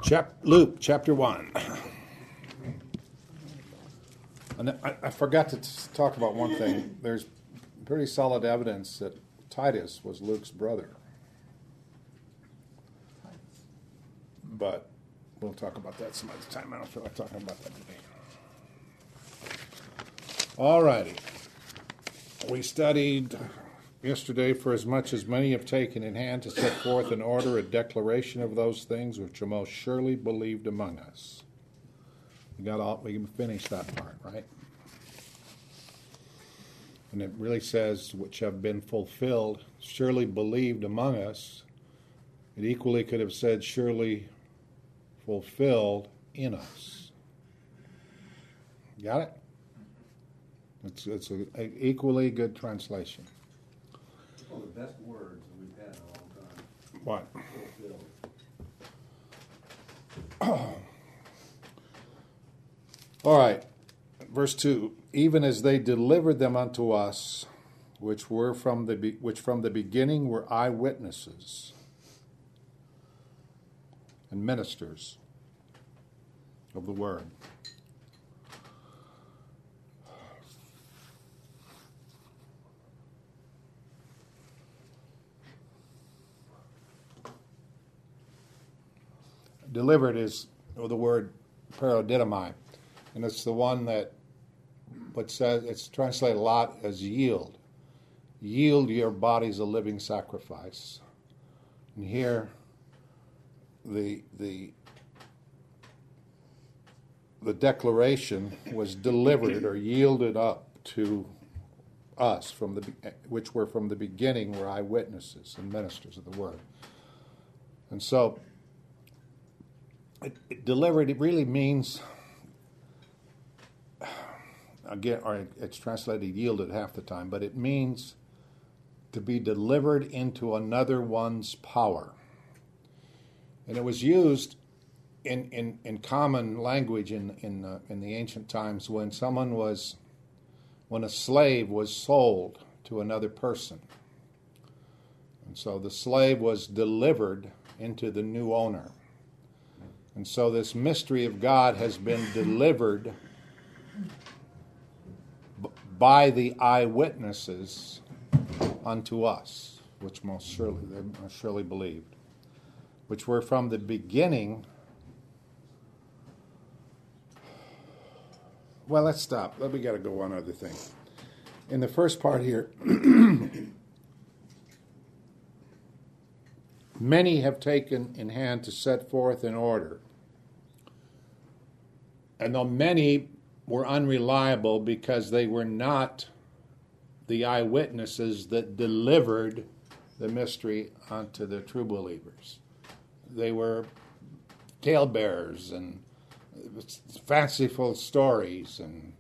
Luke chapter 1. And I forgot to talk about one thing. There's pretty solid evidence that Titus was Luke's brother. But we'll talk about that some other time. I don't feel like talking about that today. All righty. We studied yesterday, for as much as many have taken in hand to set forth in order a declaration of those things which are most surely believed among us. We can finish that part, right? And it really says, which have been fulfilled, surely believed among us. It equally could have said, surely fulfilled in us. Got it? It's an equally good translation. It's one of the best words that we've had in a long time. What? Fulfilled. All right. Verse 2. Even as they delivered them unto us, which from the beginning were eyewitnesses and ministers of the word. Delivered is the word paradidomai, and it's the one that what says it's translated a lot as yield. Yield your bodies a living sacrifice. And here the declaration was delivered or yielded up to us which were from the beginning were eyewitnesses and ministers of the word. And so it delivered, it really means, again, or it's translated yielded half the time, but it means to be delivered into another one's power. And it was used in common language in the ancient times when a slave was sold to another person. And so the slave was delivered into the new owner. And so this mystery of God has been delivered by the eyewitnesses unto us, which they most surely believed, which were from the beginning. Well, let's stop. We got to go one other thing. In the first part here, many have taken in hand to set forth in order. And though many were unreliable because they were not the eyewitnesses that delivered the mystery unto the true believers. They were talebearers and fanciful stories, and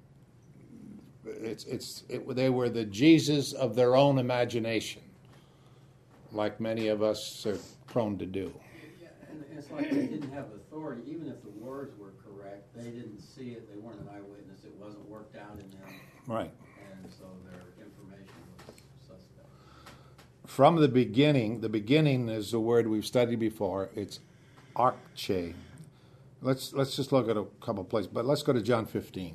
they were the Jesus of their own imagination, like many of us are prone to do. Yeah, and it's like they didn't have authority, even if the words were correct. They didn't see it. They weren't an eyewitness. It wasn't worked out in them. Right. And so their information was suspect. From the beginning is the word we've studied before. It's arche. Let's just look at a couple of places, but let's go to John 15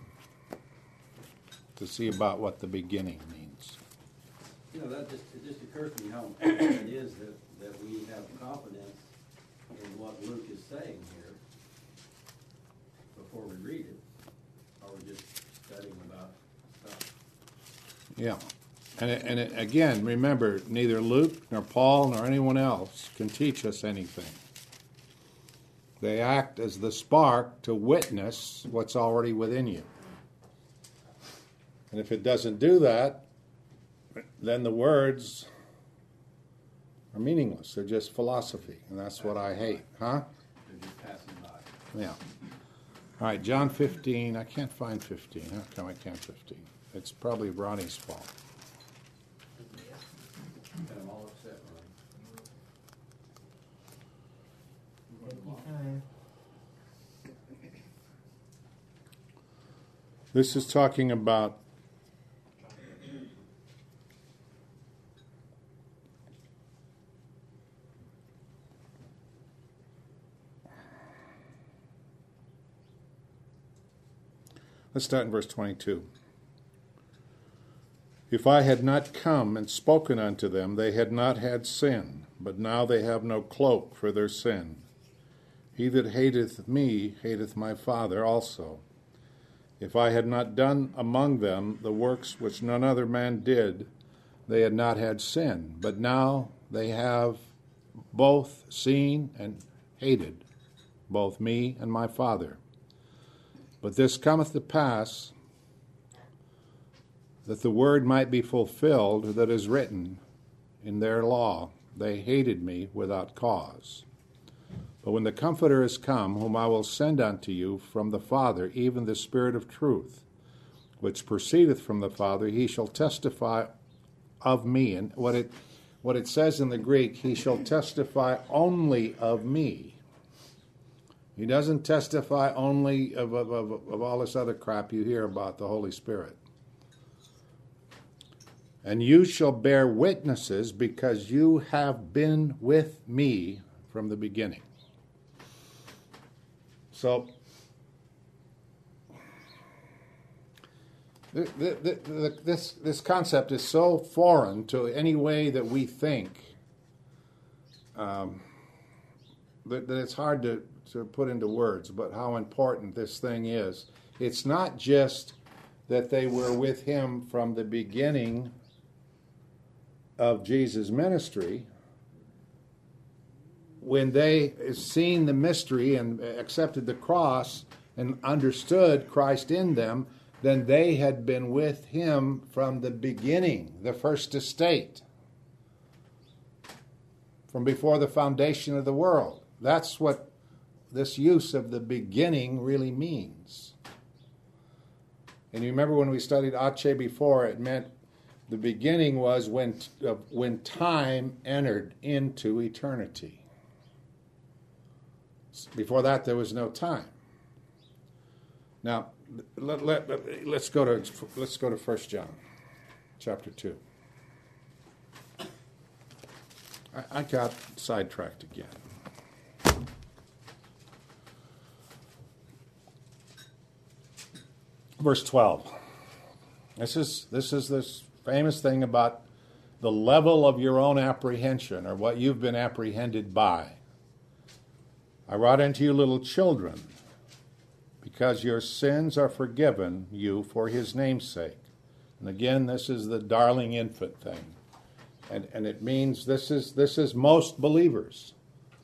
to see about what the beginning means. You know, it just occurs to me how important it is that we have confidence in what Luke is saying here before we read it, or we're just studying about stuff. Yeah. And again, remember, neither Luke nor Paul nor anyone else can teach us anything. They act as the spark to witness what's already within you. And if it doesn't do that, then the words are meaningless. They're just philosophy, and that's what I hate. Huh? They're just passing by. Yeah. All right, John 15. I can't find 15. How come I can't 15? It's probably Ronnie's fault. Got them all upset, Ronnie. This is talking about Let's start in verse 22. If I had not come and spoken unto them, they had not had sin, but now they have no cloak for their sin. He that hateth me hateth my Father also. If I had not done among them the works which none other man did, they had not had sin. But now they have both seen and hated, both me and my Father. But this cometh to pass, that the word might be fulfilled that is written in their law, they hated me without cause. But when the Comforter is come, whom I will send unto you from the Father, even the Spirit of truth, which proceedeth from the Father, he shall testify of me. And what it says in the Greek, he shall testify only of me. He doesn't testify only of all this other crap you hear about the Holy Spirit. And you shall bear witnesses, because you have been with me from the beginning. So, this concept is so foreign to any way that we think that it's hard to put into words, but how important this thing is. It's not just that they were with him from the beginning of Jesus' ministry. When they seen the mystery and accepted the cross and understood Christ in them, then they had been with him from the beginning, the first estate, from before the foundation of the world. That's what this use of the beginning really means. And you remember when we studied Ache before, it meant the beginning was when time entered into eternity. Before that, there was no time. Now, let's go to 1 John, chapter 2. I got sidetracked again. Verse 12. This is this famous thing about the level of your own apprehension, or what you've been apprehended by. I write unto you, little children, because your sins are forgiven you for his name's sake. And again, this is the darling infant thing. And it means this is most believers.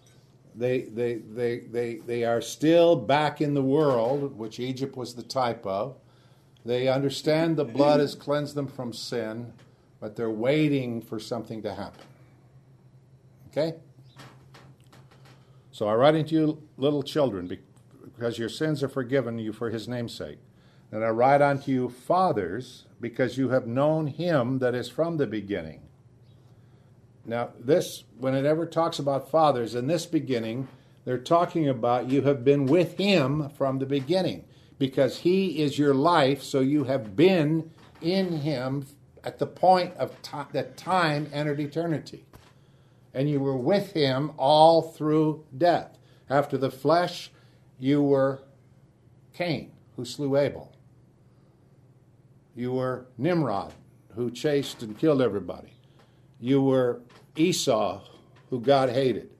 They are still back in the world, which Egypt was the type of. They understand the blood has cleansed them from sin, but they're waiting for something to happen. Okay? So I write unto you, little children, because your sins are forgiven you for his name's sake. And I write unto you, fathers, because you have known him that is from the beginning. Now, this, when it ever talks about fathers, in this beginning, they're talking about you have been with him from the beginning, because he is your life, so you have been in him at the point of that time entered eternity. And you were with him all through death. After the flesh, you were Cain, who slew Abel. You were Nimrod, who chased and killed everybody. You were Esau, who God hated.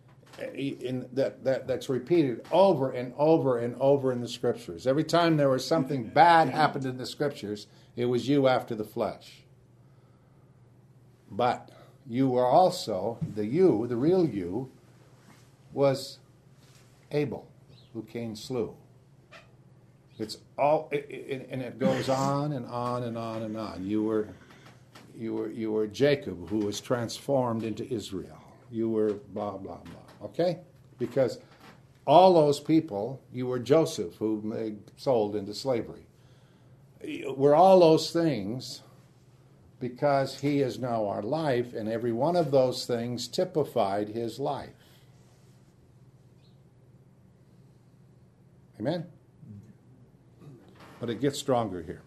That's repeated over and over and over in the Scriptures. Every time there was something bad happened in the Scriptures, it was you after the flesh. But you were also, the real you, was Abel, who Cain slew. It's all, and it goes on and on and on and on. You were Jacob, who was transformed into Israel. You were blah, blah, blah. Okay? Because all those people, you were Joseph, who they sold into slavery. We're all those things because he is now our life, and every one of those things typified his life. Amen? But it gets stronger here.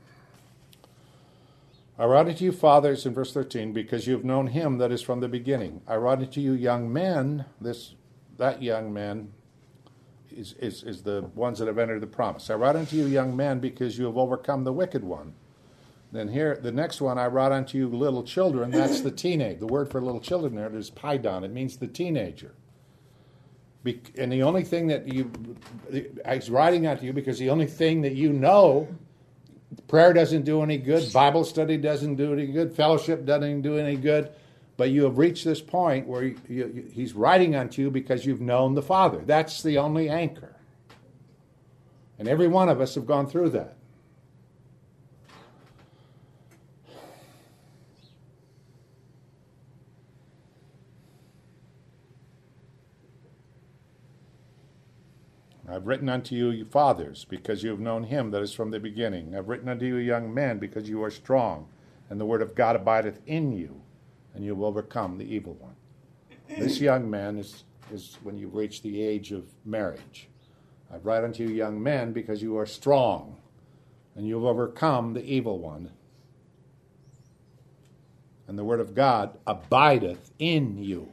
I write unto you, fathers, in verse 13, because you have known him that is from the beginning. I write unto you, young men, that young man is the ones that have entered the promise. I write unto you, young men, because you have overcome the wicked one. Then here, the next one, I write unto you, little children. That's the teenage. The word for little children there is paidon. It means the teenager. And the only thing that he's writing unto you because the only thing that you know, prayer doesn't do any good, Bible study doesn't do any good, fellowship doesn't do any good. But you have reached this point where he's writing unto you because you've known the Father. That's the only anchor. And every one of us have gone through that. I've written unto you, you fathers, because you have known him that is from the beginning. I've written unto you, young men, because you are strong, and the word of God abideth in you, and you will overcome the evil one. This young man is when you reach the age of marriage. I write unto you, young men, because you are strong, and you have overcome the evil one. And the word of God abideth in you.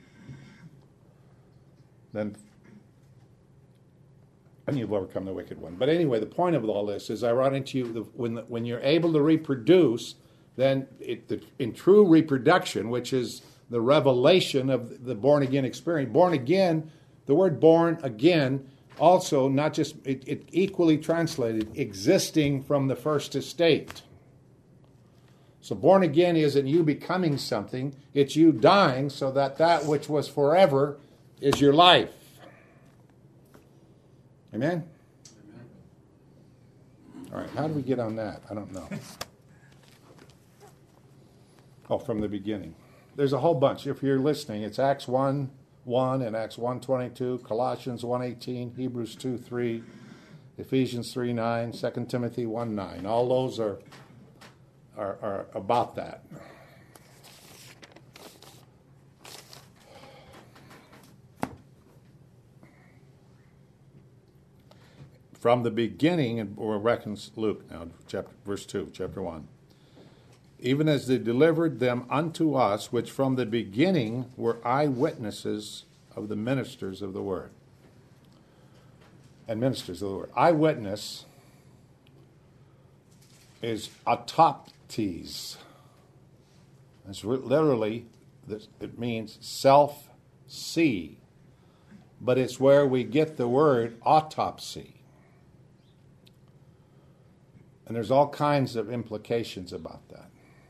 And you've overcome the wicked one. But anyway, the point of all this is I write unto you, when you're able to reproduce, then in true reproduction, which is the revelation of the born-again experience. Born again, the word born again, also not just, it equally translated, existing from the first estate. So born again isn't you becoming something, it's you dying so that which was forever is your life. Amen? All right, how do we get on that? I don't know. Oh, from the beginning. There's a whole bunch. If you're listening, it's Acts 1:1 and Acts 1:22, Colossians 1:18, Hebrews 2:3, Ephesians 3:9, 2 Timothy 1:9. All those are about that. From the beginning, and we're reckoning Luke now, verse 2, chapter 1. Even as they delivered them unto us, which from the beginning were eyewitnesses of the ministers of the word. And ministers of the word. Eyewitness is autoptes. It's literally, it means self-see. But it's where we get the word autopsy. And there's all kinds of implications about that.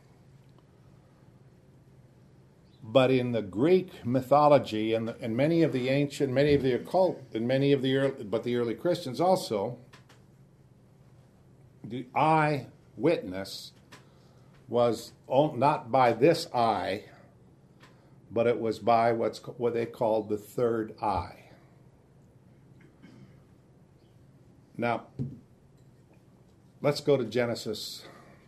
But in the Greek mythology and many of the ancient, many of the occult, and many of the early Christians also, the eyewitness was not by this eye, but it was by what they called the third eye. Now, let's go to Genesis.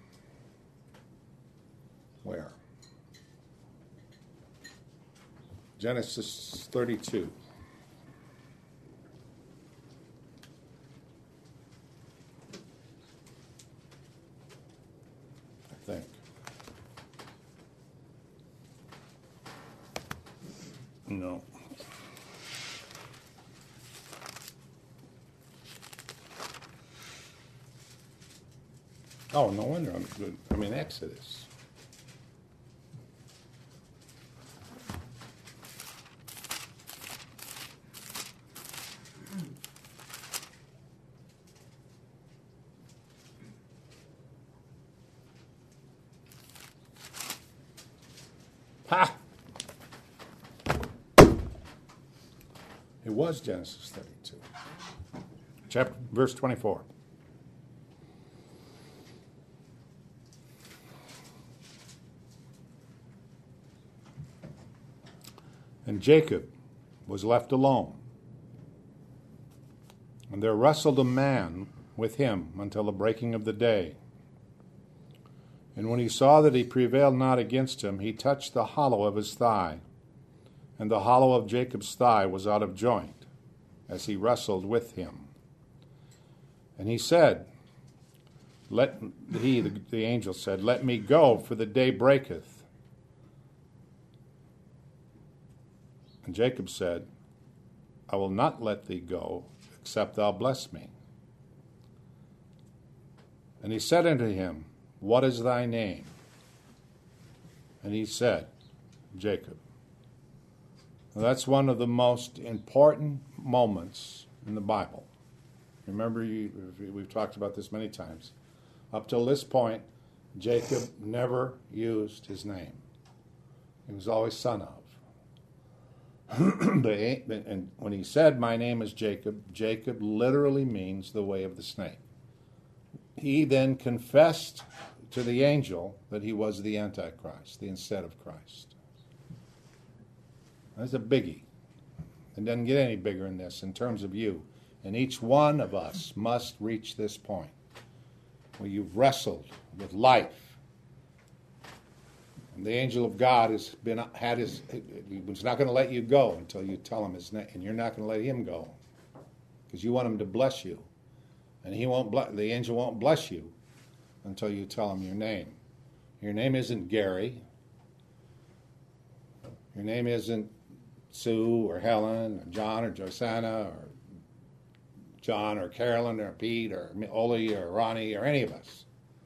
Where? Genesis 32. I think. No. Oh, no wonder I'm good. I mean, Exodus. Ha! It was Genesis 32. Verse 24. And Jacob was left alone. And there wrestled a man with him until the breaking of the day. And when he saw that he prevailed not against him, he touched the hollow of his thigh. And the hollow of Jacob's thigh was out of joint, as he wrestled with him. And he said, the angel said, "Let me go, for the day breaketh." And Jacob said, "I will not let thee go except thou bless me. And he said unto him, What is thy name? And he said, Jacob. Now, that's one of the most important moments in the Bible. Remember, we've talked about this many times. Up till this point, Jacob never used his name. He was always son of. And when he said, My name is Jacob, Jacob literally means the way of the snake. He then confessed to the angel that he was the Antichrist, the instead of Christ. That's a biggie. It doesn't get any bigger than this in terms of you. And each one of us must reach this point where you've wrestled with life. And the angel of God he's not going to let you go until you tell him his name. And you're not going to let him go because you want him to bless you. And the angel won't bless you until you tell him your name. Your name isn't Gary. Your name isn't Sue or Helen or John or Josanna or John or Carolyn or Pete or Oli or Ronnie or any of us.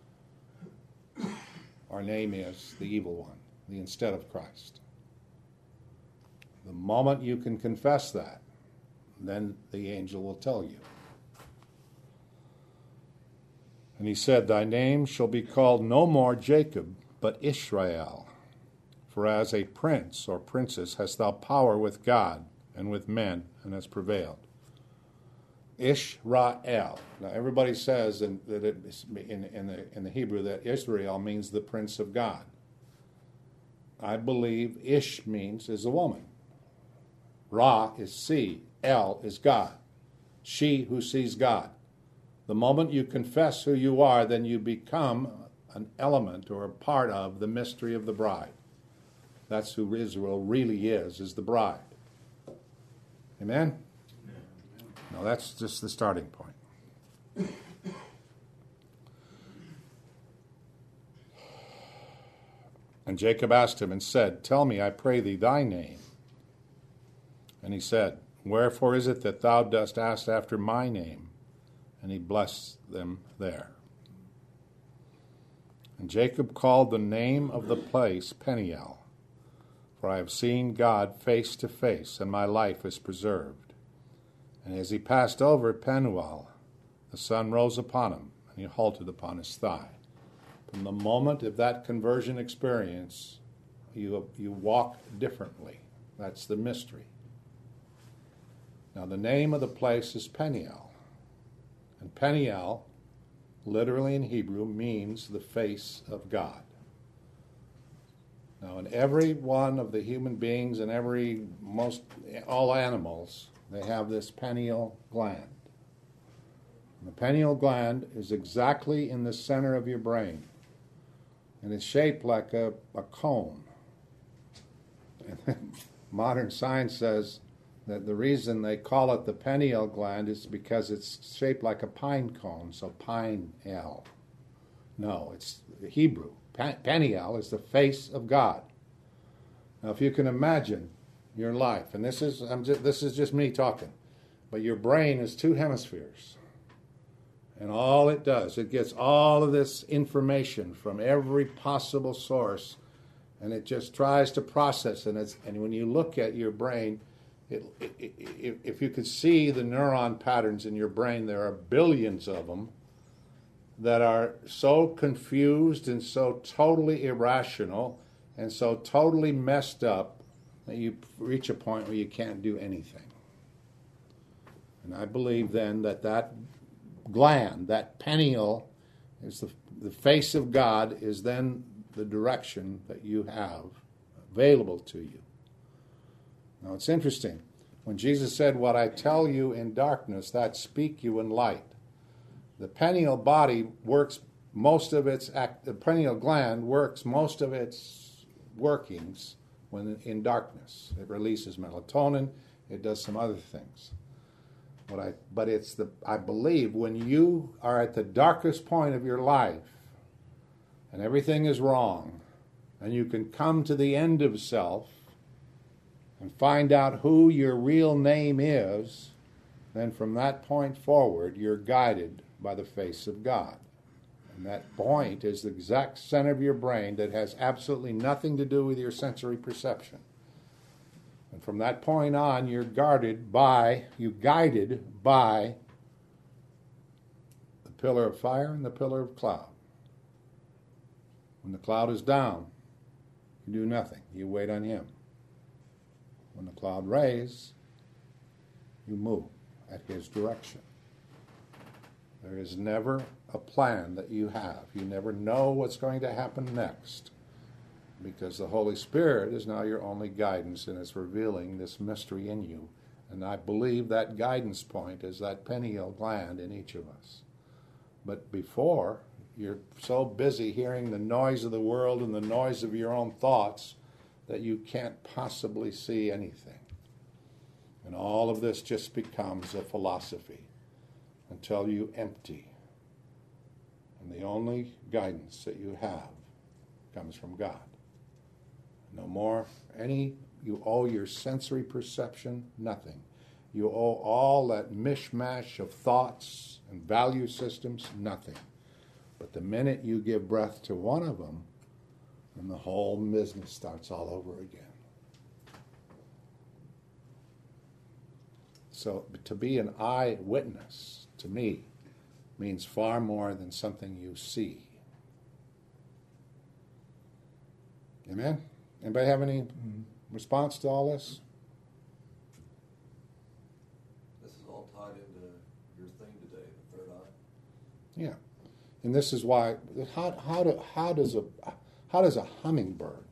Our name is the evil one, the instead of Christ. The moment you can confess that, then the angel will tell you. And he said, Thy name shall be called no more Jacob, but Israel. For as a prince or princess hast thou power with God and with men, and hast prevailed. Israel. Now everybody says that in the Hebrew that Israel means the prince of God. I believe Ish means is a woman. Ra is see. El is God. She who sees God. The moment you confess who you are, then you become an element or a part of the mystery of the bride. That's who Israel really is the bride. Amen? No, that's just the starting point. And Jacob asked him and said, Tell me, I pray thee, thy name. And he said, Wherefore is it that thou dost ask after my name? And he blessed them there. And Jacob called the name of the place Peniel, for I have seen God face to face, and my life is preserved. And as he passed over Penuel, the sun rose upon him, and he halted upon his thigh. From the moment of that conversion experience, you walk differently. That's the mystery. Now, the name of the place is Peniel. And Peniel, literally in Hebrew, means the face of God. Now, in every one of the human beings and all animals, they have this pineal gland. And the pineal gland is exactly in the center of your brain. And it's shaped like a cone. And modern science says that the reason they call it the pineal gland is because it's shaped like a pine cone, so pineal. No, it's the Hebrew. Peniel is the face of God. Now, if you can imagine your life, and this is just me talking, but your brain is two hemispheres, and all it does, it gets all of this information from every possible source, and it just tries to process it. And when you look at your brain, if you could see the neuron patterns in your brain, there are billions of them that are so confused and so totally irrational and so totally messed up that you reach a point where you can't do anything. And I believe then that gland, that pineal, is the face of God, is then the direction that you have available to you. Now, it's interesting. When Jesus said, What I tell you in darkness, that speak you in light. The pineal body works the pineal gland works most of its workings when in darkness. It releases melatonin. It does some other things. But I believe when you are at the darkest point of your life and everything is wrong, and you can come to the end of self and find out who your real name is, then from that point forward, you're guided by the face of God. And that point is the exact center of your brain that has absolutely nothing to do with your sensory perception. And from that point on, you're guided by the pillar of fire and the pillar of cloud. When the cloud is down, you do nothing. You wait on him. When the cloud raises, you move at his direction. There is never a plan that you have. You never know what's going to happen next, because the Holy Spirit is now your only guidance and is revealing this mystery in you. And I believe that guidance point is that pineal gland in each of us. But before, you're so busy hearing the noise of the world and the noise of your own thoughts that you can't possibly see anything. And all of this just becomes a philosophy until you empty. And the only guidance that you have comes from God. No more you owe your sensory perception nothing. You owe all that mishmash of thoughts and value systems nothing. But the minute you give breath to one of them, then the whole business starts all over again. So to be an eyewitness, to me, means far more than something you see. Amen? Anybody have any response to all this? This is all tied into your theme today, the third eye. Yeah. And this is why, how does a hummingbird,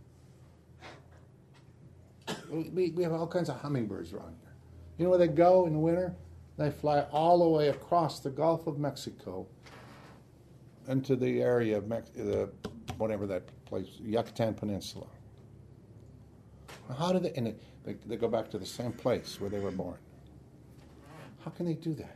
we have all kinds of hummingbirds around here. You know where they go in the winter? They fly all the way across the Gulf of Mexico into the area of whatever that place, Yucatan Peninsula. How do they? And they go back to the same place where they were born. How can they do that?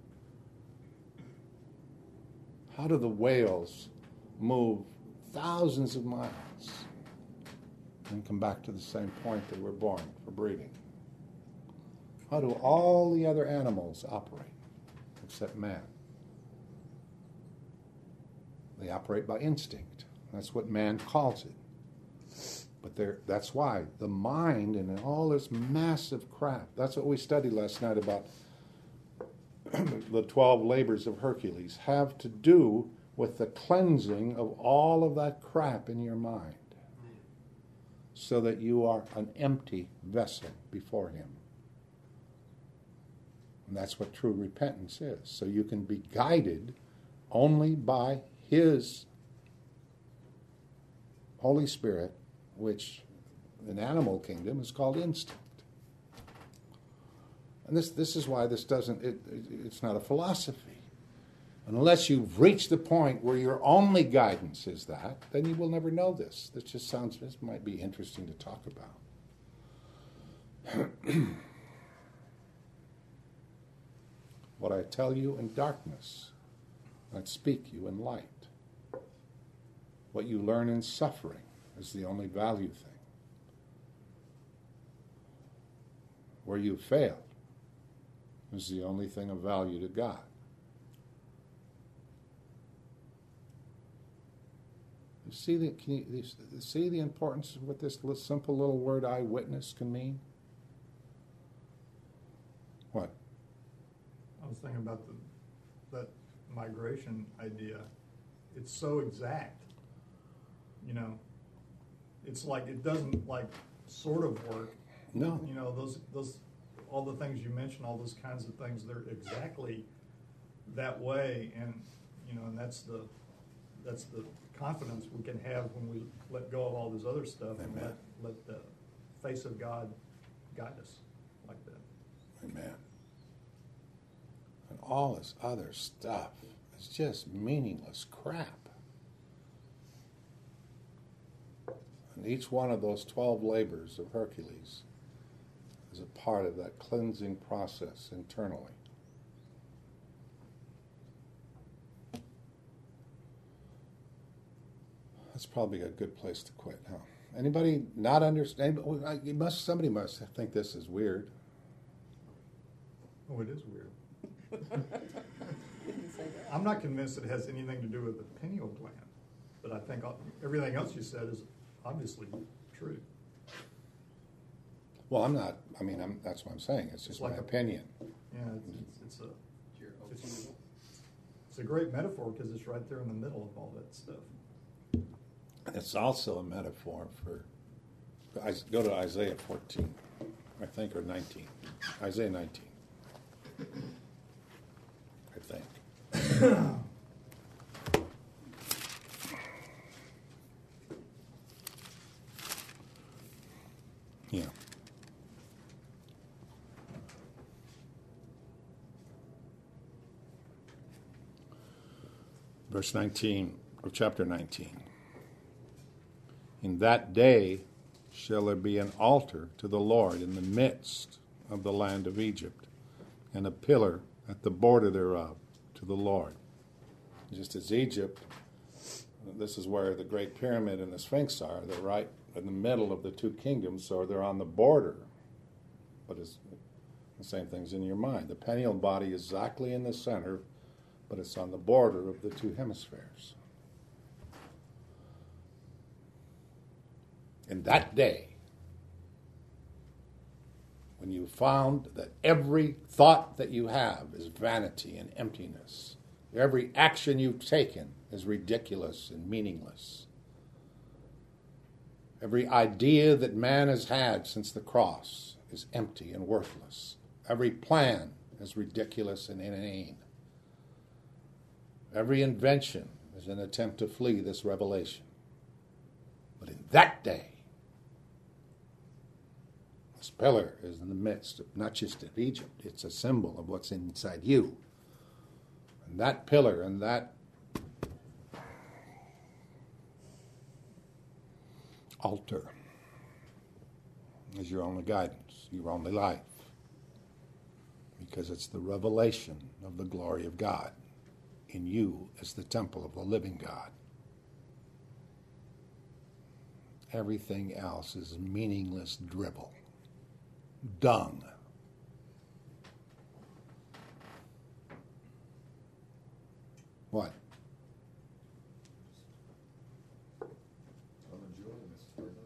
How do the whales move thousands of miles and come back to the same point they were born for breeding? How do all the other animals operate except man? They operate by instinct. That's what man calls it. But that's why the mind and all this massive crap, that's what we studied last night about the 12 labors of Hercules, have to do with the cleansing of all of that crap in your mind so that you are an empty vessel before him. And that's what true repentance is. So you can be guided only by his Holy Spirit, which in animal kingdom is called instinct. And this is why this it's not a philosophy. Unless you've reached the point where your only guidance is that, then you will never know this. This might be interesting to talk about. What I tell you in darkness, I speak you in light. What you learn in suffering is the only value thing. Where you failed is the only thing of value to God. Can you see the importance of what this simple little word eyewitness can mean? What? I was thinking about that migration idea. It's so exact. You know, it's like it doesn't like sort of work. No. You know, those all the things you mentioned, all those kinds of things, they're exactly that way, and you know, and that's the confidence we can have when we let go of all this other stuff. Amen. And let the face of God guide us like that. Amen. And all this other stuff is just meaningless crap. And each one of those 12 labors of Hercules is a part of that cleansing process internally. That's probably a good place to quit, huh? Anybody not understand? Somebody must think this is weird. Oh, it is weird. You didn't say that. I'm not convinced it has anything to do with the pineal gland, but I think everything else you said is obviously true. Well, I'm not. I mean, that's what I'm saying. It's just It's like my a- opinion. Yeah, it's a Your It's- opinion. it's a great metaphor because it's right there in the middle of all that stuff. It's also a metaphor for. Go to Isaiah 14, I think, or 19. Isaiah 19. I think. Yeah. Verse 19 of chapter 19. In that day shall there be an altar to the Lord in the midst of the land of Egypt, and a pillar at the border thereof to the Lord. Just as Egypt, this is where the Great Pyramid and the Sphinx are. They're right in the middle of the two kingdoms, so they're on the border. But it's the same thing's in your mind. The pineal body is exactly in the center, but it's on the border of the two hemispheres. In that day, when you found that every thought that you have is vanity and emptiness, every action you've taken is ridiculous and meaningless, every idea that man has had since the cross is empty and worthless, every plan is ridiculous and inane, every invention is an attempt to flee this revelation. But in that day, this pillar is in the midst of not just of Egypt, it's a symbol of what's inside you. And that pillar and that altar is your only guidance, your only life. Because it's the revelation of the glory of God in you as the temple of the living God. Everything else is meaningless dribble. Dung. What? I'm enjoying this very much.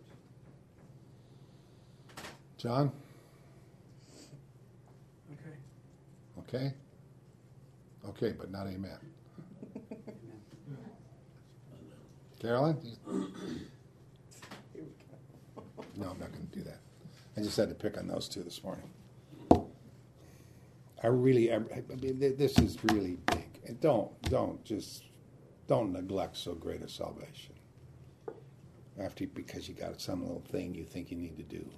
John? Okay. Okay? Okay, but not amen. Carolyn? Here we go. No, I'm not going to do that. I just had to pick on those two this morning. I mean, this is really big. And don't neglect so great a salvation. Because you got some little thing you think you need to do.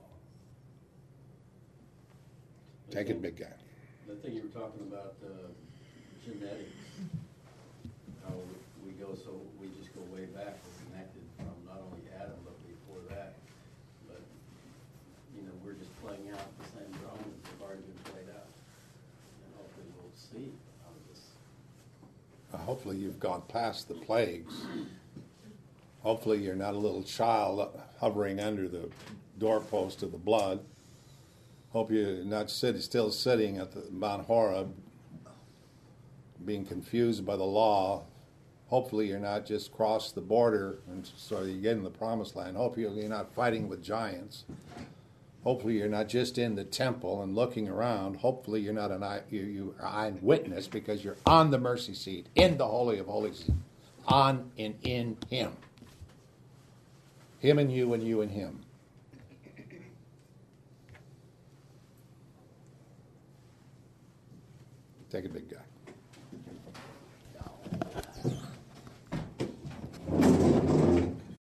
Take it, big guy. The thing you were talking about, genetics, how we just go way back. We're connected from not only Adam, but before that. But, we're just playing out the same drama that have already been played out. And hopefully we'll see out of this. Hopefully you've gone past the plagues. Hopefully you're not a little child hovering under the doorpost of the blood. Hope you're not still sitting at the Mount Horeb, being confused by the law. Hopefully you're not just crossed the border and so you get in the promised land. Hopefully you're not fighting with giants. Hopefully you're not just in the temple and looking around. Hopefully you're not an eyewitness because you're on the mercy seat, in the Holy of Holies, on and in Him. Him and you and Him. Take it, big guy.